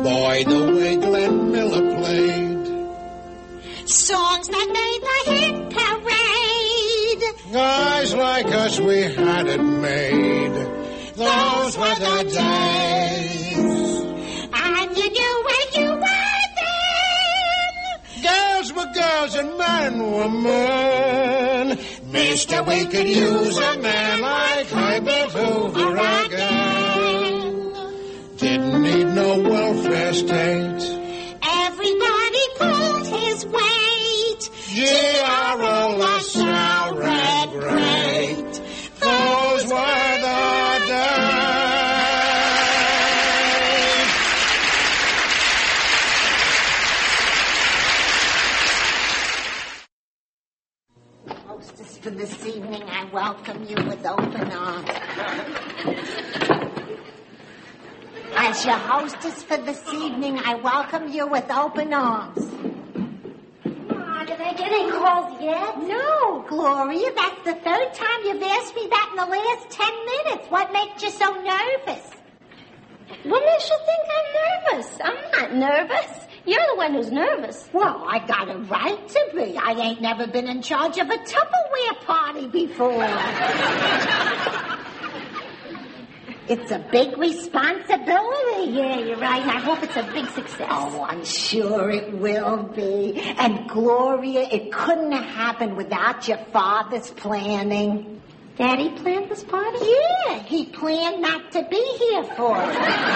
Boy, the way Glenn Miller played. Songs that made the hit parade. Guys like us, we had it made. Those were the days. And you knew where you were then. Girls were girls and men were men. Mister, we could use a man like Herbert Hoover again. Didn't need no welfare state. Everybody pulled his weight. G.R.O. LaSalle read great. Those were the days. Hostess for this evening, I welcome you with open arms. As your hostess for this evening, I welcome you with open arms. Did I get any calls yet? No, Gloria, that's the third time you've asked me that in the last 10 minutes. What makes you so nervous? What makes you think I'm nervous? I'm not nervous. You're the one who's nervous. Well, I got a right to be. I ain't never been in charge of a Tupperware party before. It's a big responsibility. Yeah, you're right. I hope it's a big success. Oh, I'm sure it will be. And Gloria, it couldn't have happened without your father's planning. Daddy planned this party? Yeah, he planned not to be here for it.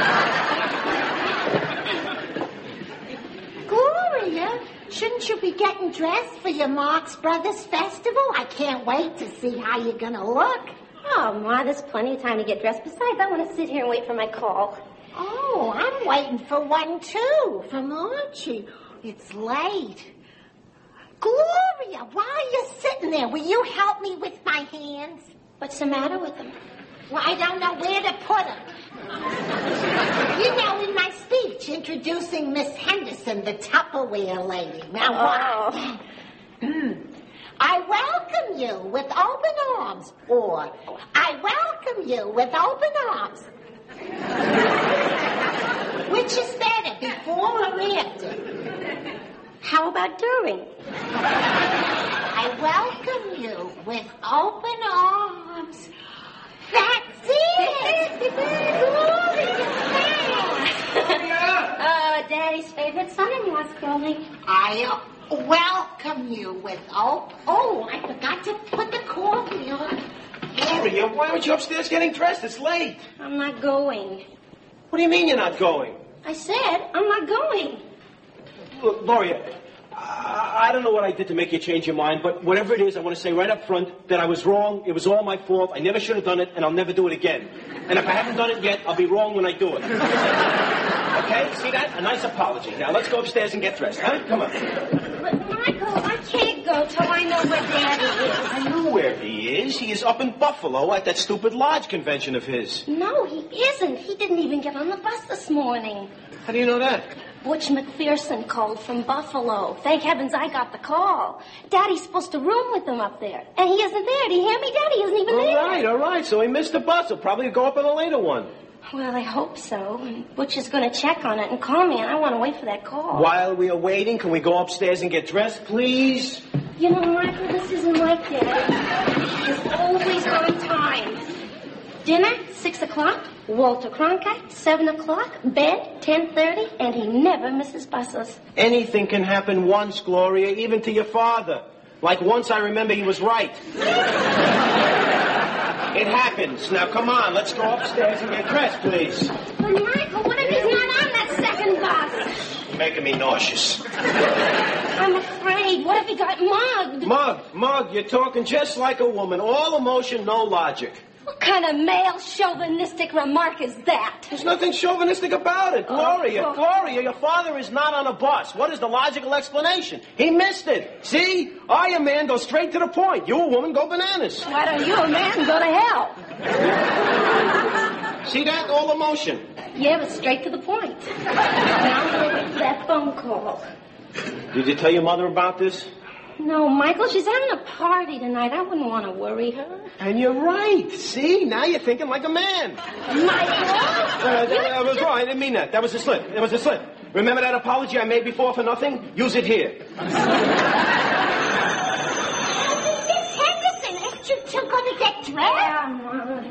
Gloria, shouldn't you be getting dressed for your Marx Brothers festival? I can't wait to see how you're gonna look. Oh, Ma, there's plenty of time to get dressed. Besides, I want to sit here and wait for my call. Oh, I'm waiting for one, too, from Archie. It's late. Gloria, why are you sitting there? Will you help me with my hands? What's the matter with them? Well, I don't know where to put them. You know, in my speech, introducing Miss Henderson, the Tupperware lady. Now, watch. I welcome you with open arms, or I welcome you with open arms. Which is better, before or after? How about during? I welcome you with open arms. That's it! Daddy's favorite son-in-law's calling. I welcome you with Oh, I forgot to put the coffee on. Gloria, why aren't you upstairs getting dressed? It's late. I'm not going. What do you mean you're not going? I said I'm not going. Look, Gloria, I don't know what I did to make you change your mind, but whatever it is, I want to say right up front that I was wrong. It was all my fault. I never should have done it, and I'll never do it again. And if I haven't done it yet, I'll be wrong when I do it. Okay? See that? A nice apology. Now, let's go upstairs and get dressed, huh? Come on. But, Michael, I can't go till I know where Daddy is. I know where he is. He is up in Buffalo at that stupid lodge convention of his. No, he isn't. He didn't even get on the bus this morning. How do you know that? Butch McPherson called from Buffalo. Thank heavens I got the call. Daddy's supposed to room with him up there. And he isn't there. Do you hear me? Daddy isn't even there. All right. So he missed the bus. He'll probably go up on a later one. Well, I hope so. And Butch is going to check on it and call me, and I want to wait for that call. While we are waiting, can we go upstairs and get dressed, please? You know, Michael, this isn't like Daddy. He's always on time. Dinner, 6 o'clock. Walter Cronkite, 7 o'clock. Bed, 10:30. And he never misses buses. Anything can happen once, Gloria, even to your father. Like once I remember he was right. It happens. Now, come on, let's go upstairs and get dressed, please. But, Michael, what if he's not on that second bus? You're making me nauseous. I'm afraid. What if he got mugged? Mug, you're talking just like a woman. All emotion, no logic. What kind of male chauvinistic remark is that? There's nothing chauvinistic about it. Gloria, your father is not on a bus. What is the logical explanation? He missed it. See? I, a man, go straight to the point. You, a woman, go bananas. Why don't you, a man, go to hell? See that? All emotion. Yeah, but straight to the point. Now I'm going to wait for that phone call. Did you tell your mother about this? No, Michael, she's having a party tonight. I wouldn't want to worry her. And you're right. See? Now you're thinking like a man. Michael? What's wrong? I didn't mean that. That was a slip. It was a slip. Remember that apology I made before for nothing? Use it here. Miss Henderson, aren't you two going to get dressed?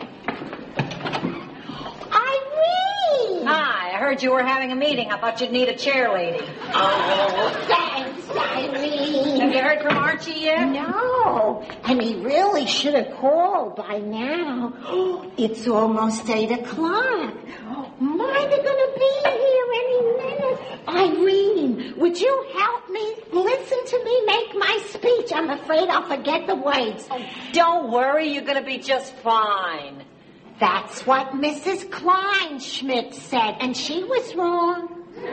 Irene! Hi, I heard you were having a meeting. I thought you'd need a chair lady. Oh, thanks, Irene. Have you heard from Archie yet? No, and he really should have called by now. It's almost 8 o'clock. My, they're going to be here any minute. Irene, would you help me? Listen to me make my speech. I'm afraid I'll forget the words. Oh, don't worry, you're going to be just fine. That's what Mrs. Kleinschmidt said, and she was wrong.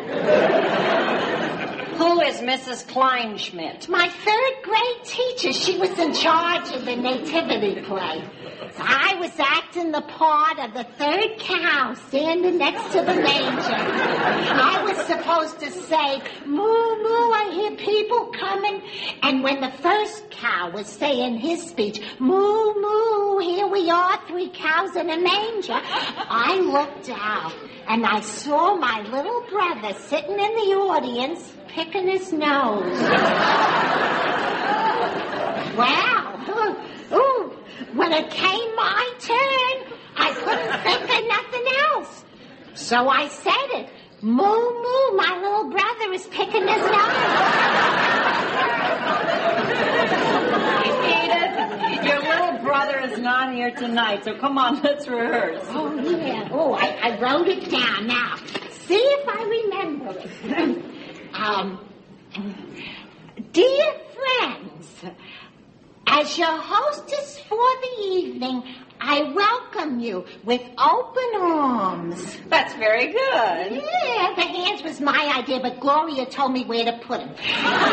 Who is Mrs. Kleinschmidt? My 3rd grade teacher. She was in charge of the nativity play. I was acting the part of the 3rd cow standing next to the manger. I was supposed to say, moo, moo, I hear people coming. And when the 1st cow was saying his speech, moo, moo, here we are, 3 cows in a manger, I looked out and I saw my little brother sitting in the audience picking his nose. Wow. Ooh. When it came my turn, I couldn't think of nothing else. So I said it. Moo, moo, my little brother is picking his nose. Edith, your little brother is not here tonight, so come on, let's rehearse. Oh, yeah. Oh, I wrote it down. Now, see if I remember it. Dear friends, as your hostess for the evening, I welcome you with open arms. That's very good. Yeah, the hands was my idea, but Gloria told me where to put them.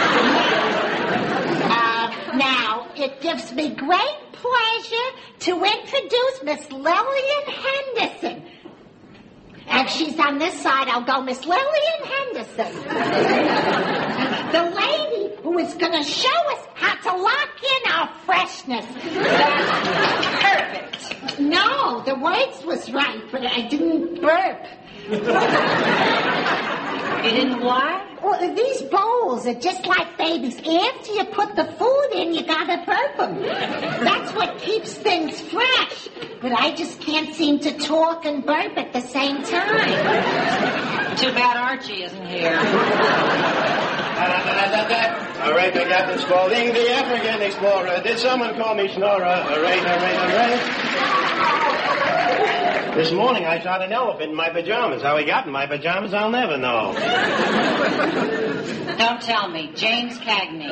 Now, it gives me great pleasure to introduce Miss Lillian Henderson. If she's on this side, I'll go Miss Lillian Henderson. The lady who is going to show us how to lock in our freshness. Perfect. No, the words was right, but I didn't burp. You didn't what? Well, these bowls are just like babies. After you put the food in, you gotta burp them. That's what keeps things fresh. But I just can't seem to talk and burp at the same time. Too bad Archie isn't here. All right, the Captain Spaulding, the African explorer. Did someone call me Snorer? Hooray, hooray, hooray. This morning I shot an elephant in my pajamas. How he got in my pajamas, I'll never know. Don't tell me. James Cagney.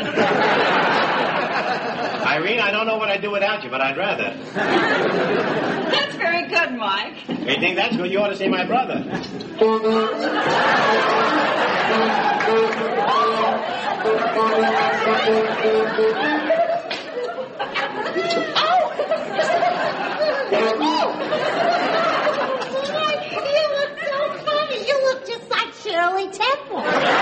Irene, I don't know what I'd do without you, but I'd rather. That's very good, Mike. You think that's good? You ought to see my brother. You look so funny. You look just like Shirley Temple.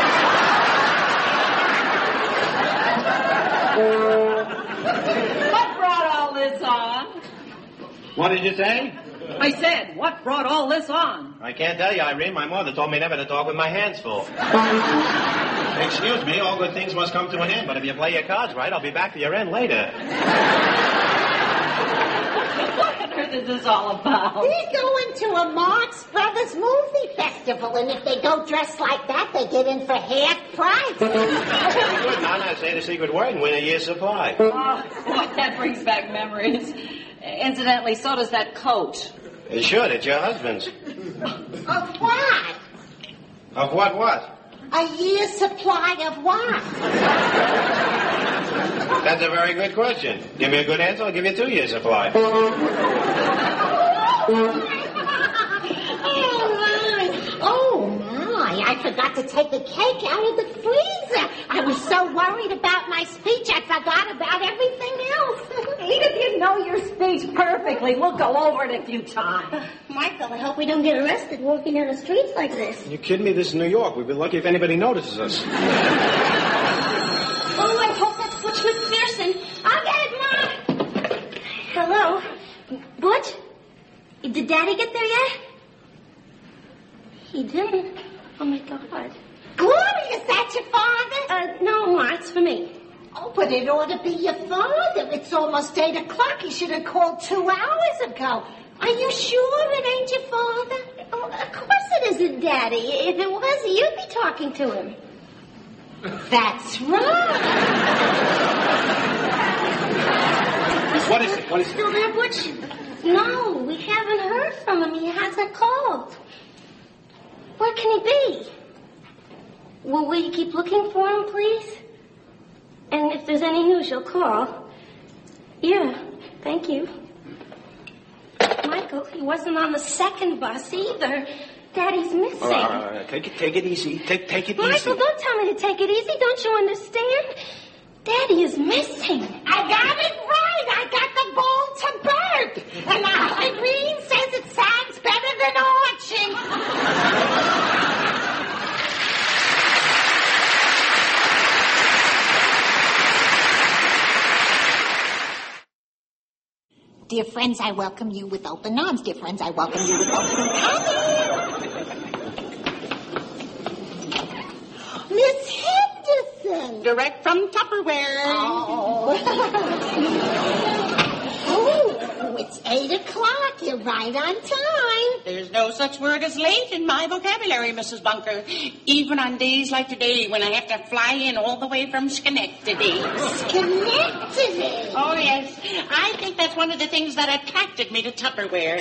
What brought all this on? What did you say? I said, what brought all this on? I can't tell you, Irene. My mother told me never to talk with my hands full. Excuse me, all good things must come to an end, but if you play your cards right, I'll be back to your end later. What on earth is this all about? They're going to a Marx Brothers movie festival, and if they go dressed like that, they get in for half price. Very good, Nana. Say the secret word and win a year's supply. Oh, boy, that brings back memories. Incidentally, so does that coat. It should. It's your husband's. Of what? Of what? A year's supply of what? That's a very good question. Give me a good answer, I'll give you 2 years' supply. Oh, my. I forgot to take the cake out of the freezer. I was so worried about my speech, I forgot about everything else. Edith, you know your speech perfectly. We'll go over it a few times. Michael, I hope we don't get arrested walking down the streets like this. You kidding me? This is New York. We'd be lucky if anybody notices us. Oh, I hope that's Butch McPherson. I'll get it, Mom. Hello. Butch? Did Daddy get there yet? He didn't? Oh, my God. Gloria, is that your father? No, Ma, it's for me. Oh, but it ought to be your father. It's almost 8 o'clock. He should have called 2 hours ago. Are you sure it ain't your father? Oh, of course it isn't, Daddy. If it was, you'd be talking to him. That's right. What is it? What is it? Still there, Butch? No, we haven't heard from him. He hasn't called. Where can he be? Well, will you keep looking for him, please? And if there's any news, you'll call. Yeah, thank you. Michael, he wasn't on the second bus either. Daddy's missing. All right. Take it easy. Take it Michael, easy. don't tell me to take it easy. Don't you understand? Daddy is missing. I got it right. I got the ball to bird. And Irene says it sounds better than Archie. Dear friends, I welcome you with open arms. Dear friends, I welcome you with open arms. Miss Henderson. Direct from Tupperware. Oh, it's 8 o'clock. You're right on time. There's no such word as late in my vocabulary, Mrs. Bunker. Even on days like today when I have to fly in all the way from Schenectady. Schenectady. Oh, yes. I think that's one of the things that attracted me to Tupperware.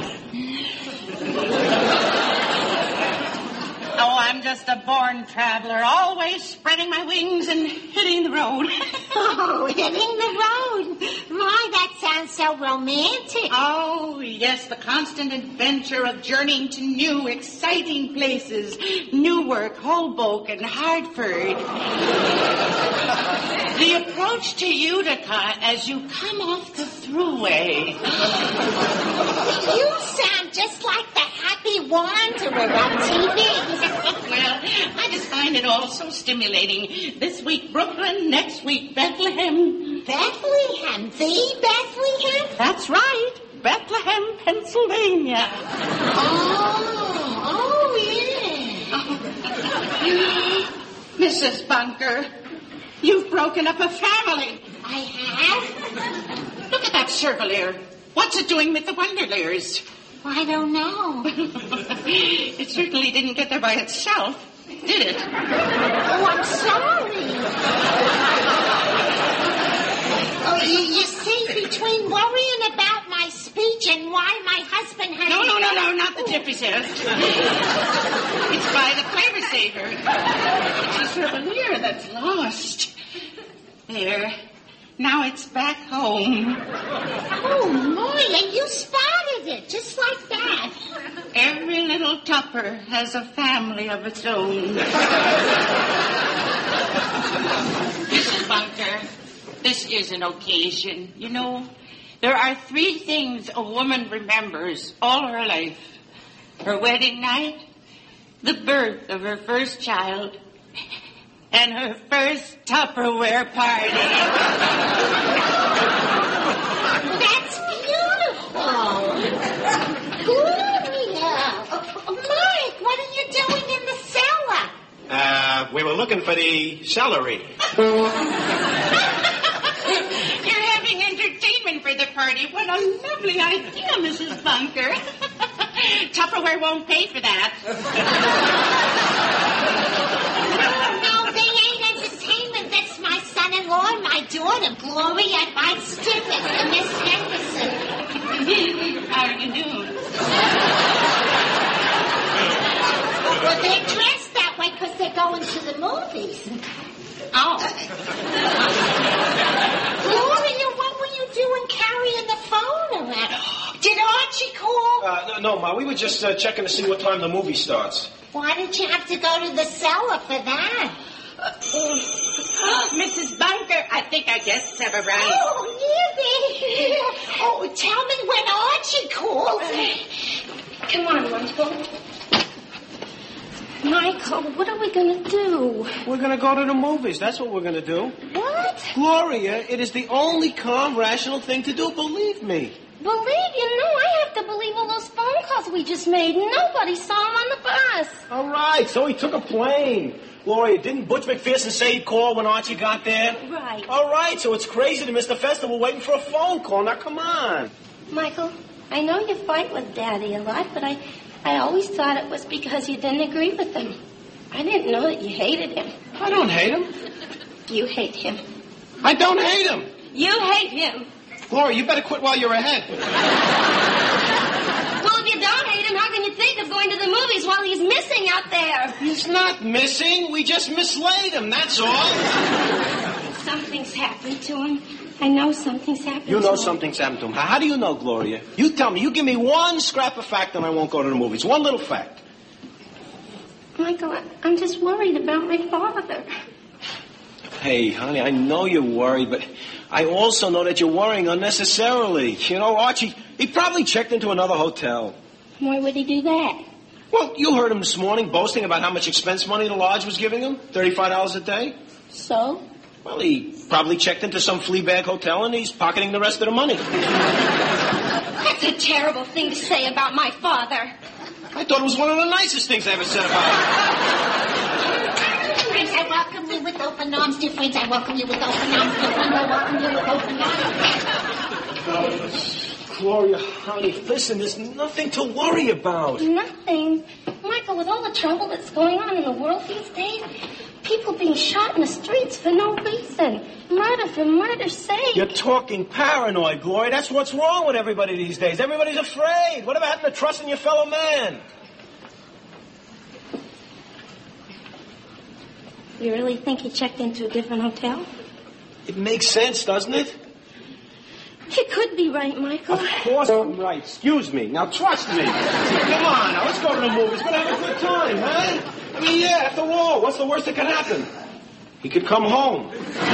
Oh, I'm just a born traveler, always spreading my wings and hitting the road. Oh, hitting the road. My, that sounds so romantic. Oh, yes, the constant adventure of journeying to new, exciting places. Newark, Hoboken, Hartford. The approach to Utica as you come off the thruway. You sound just like the Happy Wanderer on TV. Well, I just find it all so stimulating. This week, Brooklyn. Next week, Bethlehem. Bethlehem? The Bethlehem? That's right. Bethlehem, Pennsylvania. Oh, yeah. Mrs. Bunker, you've broken up a family. I have? Look at that Chevalier. What's it doing with the Wonderlers? I don't know. It certainly didn't get there by itself, did it? Oh, I'm sorry. Oh, you see, between worrying about my speech and why my husband had... No, not the Jiffy Zest. It's by the Flavor Saver. It's a Chevalier that's lost. There. Now it's back home. Oh, my, and you spotted it, just like that. Every little Tupper has a family of its own. Mrs. Bunker, this is an occasion. You know, there are 3 things a woman remembers all her life. Her wedding night, the birth of her first child, and her first Tupperware party. That's beautiful. Gloria. Mike, what are you doing in the cellar? We were looking for the celery. You're having entertainment for the party. What a lovely idea, Mrs. Bunker. Tupperware won't pay for that. No, they ain't entertainment. That's my son-in-law and my daughter, Gloria and Mike Stiglitz and Miss Henderson. How are you doing? Well, they're dressed that way because they're going to the movies. Oh. Gloria, what were you doing carrying the phone around? Did Archie call? No, Ma, we were just checking to see what time the movie starts. Why did you have to go to the cellar for that? Mrs. Bunker, I think our guests have arrived. Oh, Libby. Oh, tell me when Archie calls. Come on, Michael. Michael, what are we going to do? We're going to go to the movies. That's what we're going to do. What? Gloria, it is the only calm, rational thing to do. Believe me. Believe you? No, I have to believe all those phone calls we just made. Nobody saw him on the bus. bus. All right, so he took a plane. Gloria, didn't Butch McPherson say he'd call when Archie got there? Right. All right, so it's crazy to miss the festival waiting for a phone call. Now, come on. Michael, I know you fight with Daddy a lot, but I always thought it was because you didn't agree with him. I didn't know that you hated him. I don't hate him. You hate him. I don't hate him. You hate him. Gloria, you better quit while you're ahead. Well, if you don't hate him, how can you think of going to the movies while he's missing out there? He's not missing. We just mislaid him, that's all. Something's happened to him. I know something's happened to him. You know something's happened to him. How do you know, Gloria? You tell me. You give me one scrap of fact and I won't go to the movies. One little fact. Michael, I'm just worried about my father. Hey, honey, I know you're worried, but I also know that you're worrying unnecessarily. You know, Archie, he probably checked into another hotel. Why would he do that? Well, you heard him this morning boasting about how much expense money the lodge was giving him. $35 a day. So? Well, he probably checked into some flea bag hotel and he's pocketing the rest of the money. That's a terrible thing to say about my father. I thought it was one of the nicest things I ever said about him. Friends, I welcome you with open arms. Dear friends, I welcome you with open arms. Dear friends, I welcome you with open arms. Gloria, honey, listen, there's nothing to worry about. Nothing. Michael, with all the trouble that's going on in the world these days, people being shot in the streets for no reason. Murder for murder's sake. You're talking paranoid, Gloria. That's what's wrong with everybody these days. Everybody's afraid. What about having to trust in your fellow man? You really think he checked into a different hotel? It makes sense, doesn't it? You could be right, Michael. Of course I'm right. Excuse me. Now, trust me. Come on, now, let's go to the movies. We're going to have a good time, huh? I mean, yeah, after all, what's the worst that can happen? He could come home.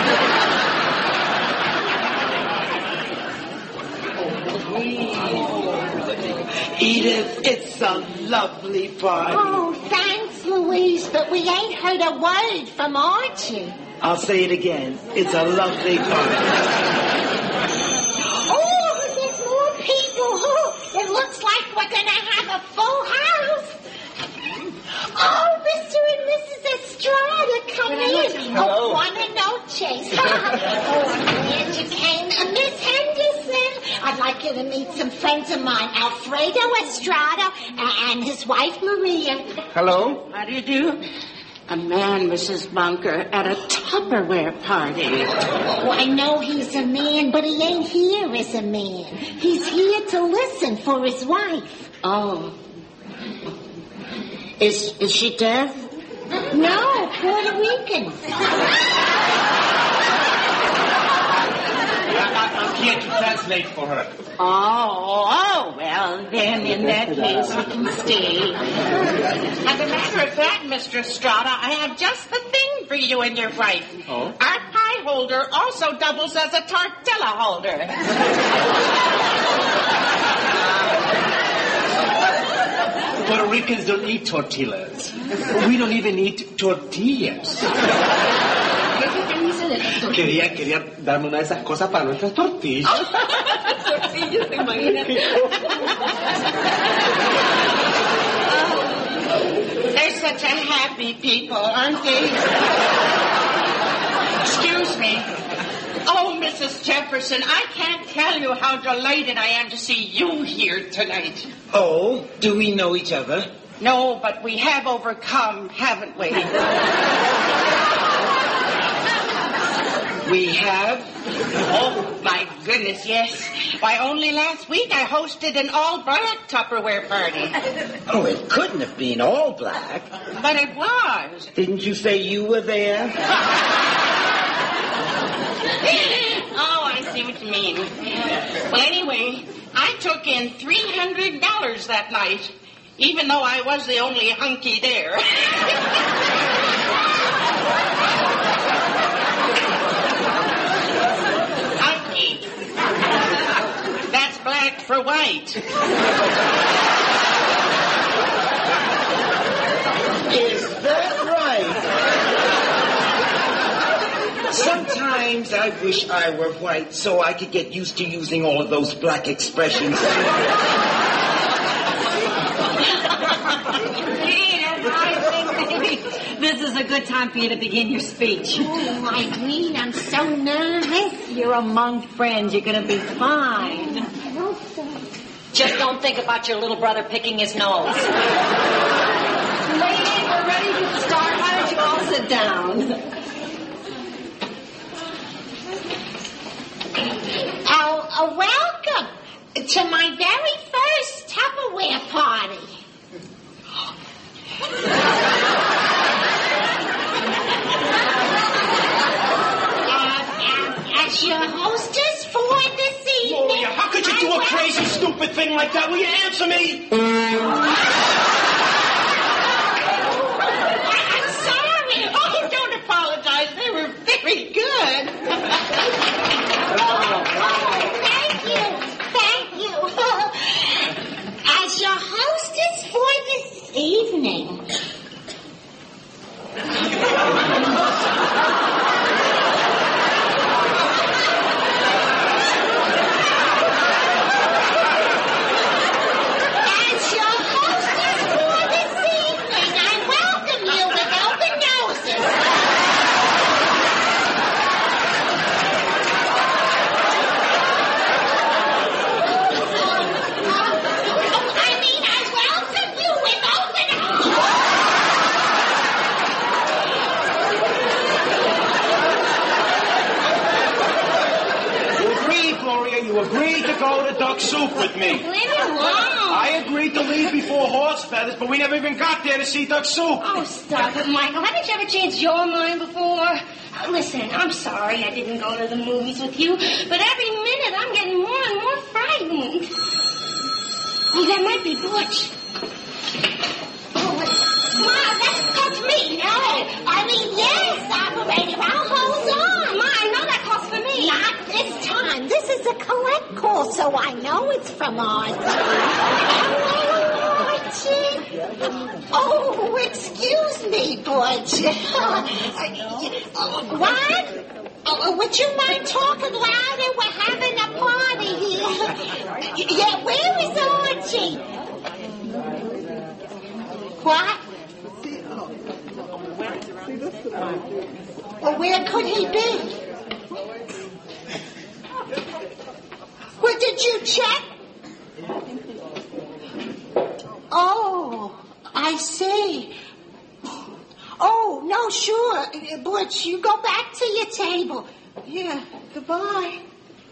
Edith, it's a lovely party. Oh, thanks, Louise, but we ain't heard a word from Archie. I'll say it again. It's a lovely party. Oh, there's more people. Oh, it looks like we're going to have a full house. Oh, Mr. and Mrs. Estrada, come in. Hello. Oh, buona noche. Oh, glad you came. Miss Henderson, I'd like you to meet some friends of mine, Alfredo Estrada and his wife, Maria. Hello. How do you do? A man, Mrs. Bunker, at a Tupperware party. Oh, I know he's a man, but he ain't here as a man. He's here to listen for his wife. Oh. Is she deaf? No, Puerto Rican. I'm here to translate for her. Oh, well, then in that case we can stay. As a matter of fact, Mr. Estrada, I have just the thing for you and your wife. Oh? Our pie holder also doubles as a tortilla holder. Puerto Ricans don't eat tortillas. We don't even eat tortillas. Quería darme una de esas cosas para nuestras tortillas. Tortillas, ¿te imaginas? They're such a happy people, aren't they? Excuse me. Oh, Mrs. Jefferson, I can't tell you how delighted I am to see you here tonight. Oh, do we know each other? No, but we have overcome, haven't we? We have? Oh, my goodness, yes. Why, only last week I hosted an all-black Tupperware party. Oh, it couldn't have been all black. But it was. Didn't you say you were there? Oh, I see what you mean. Well, anyway, I took in $300 that night, even though I was the only hunky there. Hunky. That's black for white. Is that right? Sometimes I wish I were white so I could get used to using all of those black expressions. this is a good time for you to begin your speech. Oh, Irene, I'm so nervous. You're among friends. You're going to be fine. I hope so. Just don't think about your little brother picking his nose. Ladies, we're ready to start. Why don't you all sit down? Welcome to my very first Tupperware party. As your hostess for this evening... Gloria, how could you do a crazy, stupid thing like that? Will you answer me? I'm sorry. Oh, don't apologize. They were very good. Thank you. As your hostess for this evening... You agreed to go to Duck Soup with me. Leave me alone. I agreed to leave before Horse Feathers, but we never even got there to see Duck Soup. Oh, stop it, Michael. Haven't you ever changed your mind before? Listen, I'm sorry I didn't go to the movies with you, but every minute I'm getting more and more frightened. Oh, that might be Butch. Oh, Ma, that's me. No, I mean, yes, operator. I'll hold on. Ma, I know that calls for me. Not this time. This is a collect call, so I know it's from Archie. Hello, Archie. Oh, excuse me, Butch. What? Would you mind talking louder? We're having a party here. Yeah, where is Archie? What? Well, where could he be? Well, did you check? Oh, I see. Oh, no, sure. Butch, you go back to your table. Yeah, goodbye.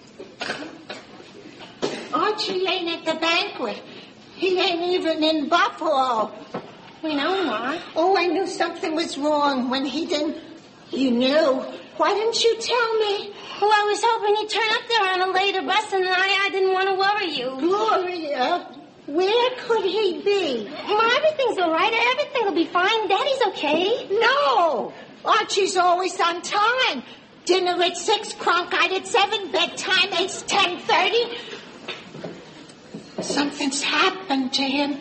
Archie ain't at the banquet. He ain't even in Buffalo. We know, Ma. Oh, I knew something was wrong when he didn't... You knew. Why didn't you tell me? Well, I was hoping he'd turn up there on a later bus, and I didn't want to worry you. Gloria, where could he be? Ma, everything's all right. Everything will be fine. Daddy's okay. No. Archie's always on time. Dinner at 6, Cronkite at 7, bedtime at 10:30. Something's happened to him.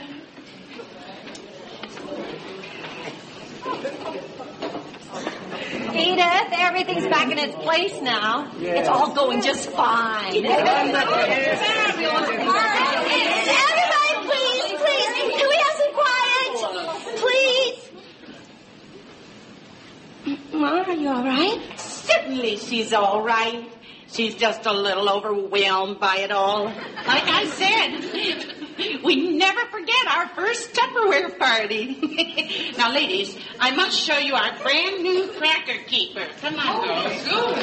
Edith, everything's back in its place now. Yes. It's all going just fine. Everybody, please, can we have some quiet? Please. Ma, are you all right? Certainly she's all right. She's just a little overwhelmed by it all. Like I said, we never forget our first Tupperware party. Now, ladies, I must show you our brand new cracker keeper. Come on, girls.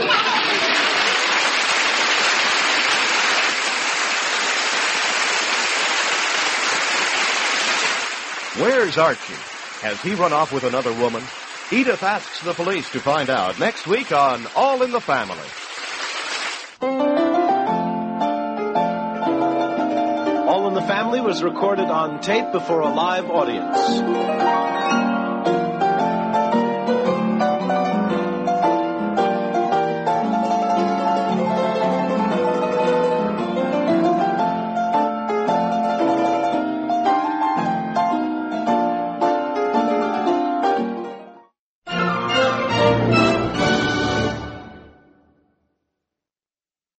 Where's Archie? Has he run off with another woman? Edith asks the police to find out next week on All in the Family. All in the Family was recorded on tape before a live audience.